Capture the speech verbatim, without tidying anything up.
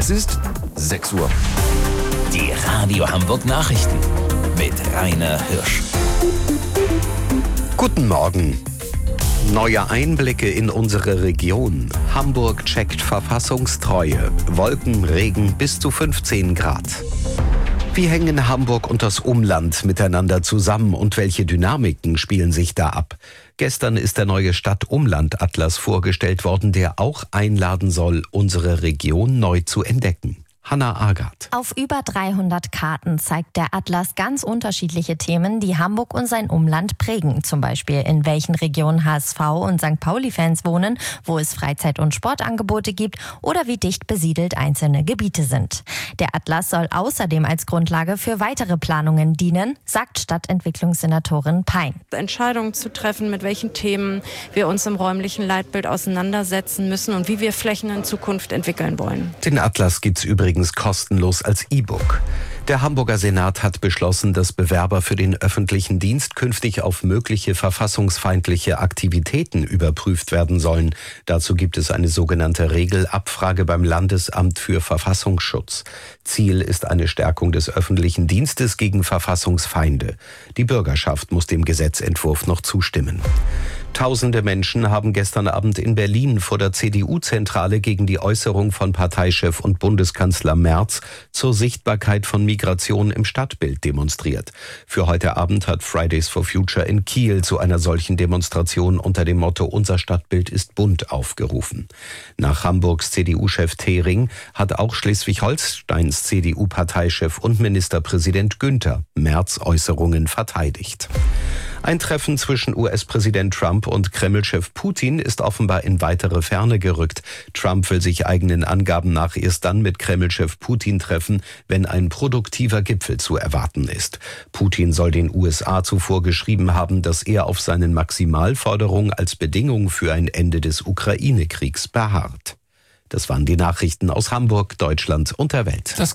Es ist sechs Uhr. Die Radio Hamburg Nachrichten mit Rainer Hirsch. Guten Morgen. Neue Einblicke in unsere Region. Hamburg checkt Verfassungstreue. Wolken, Regen bis zu fünfzehn Grad. Wie hängen Hamburg und das Umland miteinander zusammen und welche Dynamiken spielen sich da ab? Gestern ist der neue Stadt-Umland-Atlas vorgestellt worden, der auch einladen soll, unsere Region neu zu entdecken. Hanna Agard. Auf über dreihundert Karten zeigt der Atlas ganz unterschiedliche Themen, die Hamburg und sein Umland prägen. Zum Beispiel, in welchen Regionen H S V und Sankt Pauli-Fans wohnen, wo es Freizeit- und Sportangebote gibt oder wie dicht besiedelt einzelne Gebiete sind. Der Atlas soll außerdem als Grundlage für weitere Planungen dienen, sagt Stadtentwicklungssenatorin Pein. Entscheidungen zu treffen, mit welchen Themen wir uns im räumlichen Leitbild auseinandersetzen müssen und wie wir Flächen in Zukunft entwickeln wollen. Den Atlas gibt's übrigens kostenlos als E-Book. Der Hamburger Senat hat beschlossen, dass Bewerber für den öffentlichen Dienst künftig auf mögliche verfassungsfeindliche Aktivitäten überprüft werden sollen. Dazu gibt es eine sogenannte Regelabfrage beim Landesamt für Verfassungsschutz. Ziel ist eine Stärkung des öffentlichen Dienstes gegen Verfassungsfeinde. Die Bürgerschaft muss dem Gesetzentwurf noch zustimmen. Tausende Menschen haben gestern Abend in Berlin vor der C D U-Zentrale gegen die Äußerung von Parteichef und Bundeskanzler Merz zur Sichtbarkeit von Migration im Stadtbild demonstriert. Für heute Abend hat Fridays for Future in Kiel zu einer solchen Demonstration unter dem Motto "Unser Stadtbild ist bunt" aufgerufen. Nach Hamburgs C D U-Chef Thering hat auch Schleswig-Holsteins C D U-Parteichef und Ministerpräsident Günther Merz' Äußerungen verteidigt. Ein Treffen zwischen U S-Präsident Trump und Kreml-Chef Putin ist offenbar in weitere Ferne gerückt. Trump will sich eigenen Angaben nach erst dann mit Kreml-Chef Putin treffen, wenn ein produktiver Gipfel zu erwarten ist. Putin soll den U S A zuvor geschrieben haben, dass er auf seinen Maximalforderungen als Bedingung für ein Ende des Ukraine-Kriegs beharrt. Das waren die Nachrichten aus Hamburg, Deutschland und der Welt. Das